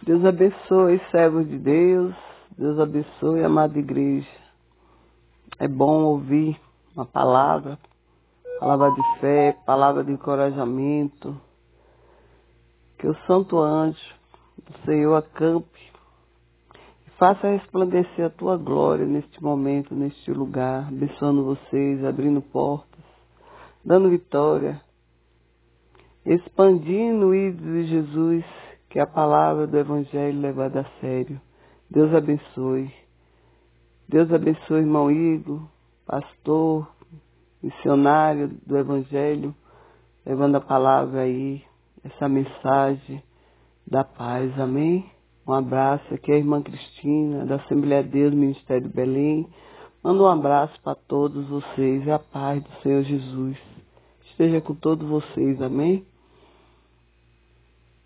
Deus abençoe, servos de Deus. Deus abençoe, amada igreja. É bom ouvir uma palavra de fé, palavra de encorajamento. Que o santo anjo do Senhor acampe e faça resplandecer a tua glória neste momento, neste lugar, abençoando vocês, abrindo portas, dando vitória, expandindo o ídolo de Jesus, que é a palavra do Evangelho levada a sério. Deus abençoe. Deus abençoe, irmão Igor, pastor, missionário do Evangelho, levando a palavra aí, essa mensagem da paz, amém? Um abraço, aqui é a irmã Cristina, da Assembleia de Deus, Ministério de Belém. Manda um abraço para todos vocês, e a paz do Senhor Jesus esteja com todos vocês, amém?